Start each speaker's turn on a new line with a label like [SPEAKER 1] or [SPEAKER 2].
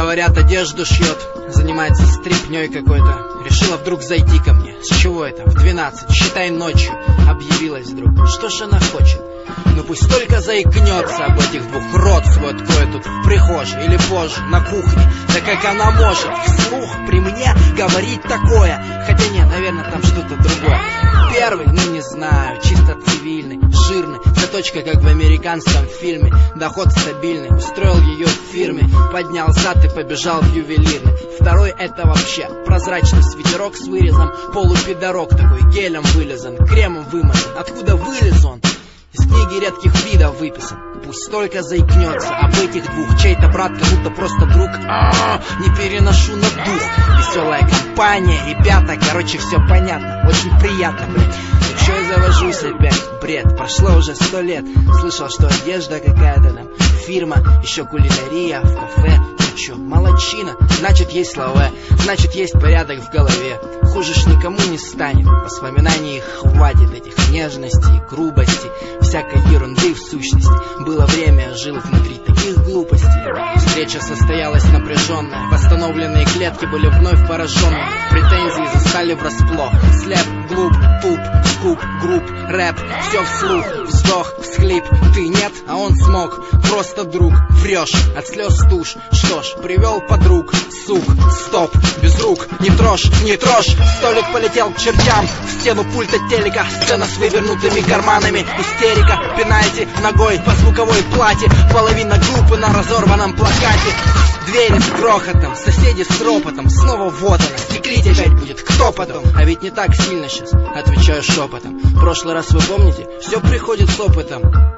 [SPEAKER 1] Говорят, одежду шьет, занимается стряпнёй какой-то. Решила вдруг зайти ко мне. С чего это? В 12, считай, ночью. Объявилась вдруг. Что ж она хочет? Ну пусть только заикнется об этих двух. Рот свой откроет тут в прихожей или позже на кухне. Да как она может вслух при мне говорить такое? Хотя нет, наверное, там что-то другое. Первый, ну не знаю, чисто цивильный, жирный, заточка как в американском фильме. Доход стабильный, устроил ее в фирме. Поднял зад и побежал в ювелирный. Второй это вообще прозрачный свитерок с вырезом. Полупидорок такой, гелем вылизан, кремом вымазан. Откуда вылез он? Из книги редких видов выписан. Пусть только заикнется об этих двух. Чей-то брат, как будто просто друг. Не переношу на дух. Веселая компания, ребята, короче, все понятно. Очень приятно, блядь. Ну чё я завожусь опять? Бред, прошло уже 100 лет. Слышал, что одежда какая-то там, фирма, еще кулинария в кафе. Ну чё, молодчина, значит есть слова, значит есть порядок в голове. Хуже ж никому не станет. Воспоминаний хватит, этих нежностей, грубости, всякой ерунды в сущности. Было время, жил внутри таких глупостей. Встреча состоялась напряженная. Восстановленные клетки были вновь поражены. Претензии застали врасплох. Слеп, глуп, туп, скуп, групп, рэп. Все вслух, вздох, всхлип. Ты нет, а он смог. Просто друг, врешь, от слез тушь. Что ж, привел подруг, сук, стоп, без рук, не трожь, не трожь. Столик полетел к чертям, в стену пульта телека. Сцена с вывернутыми карманами. Истерика, пенальти, ногой по звуковой плате. Половина группы на разорванном плакате. Двери с грохотом, соседи с ропотом. Снова вот она, стеклить опять будет, кто потом? А ведь не так сильно сейчас, отвечаю шепотом. Прошлый раз вы помните, все приходит с опытом.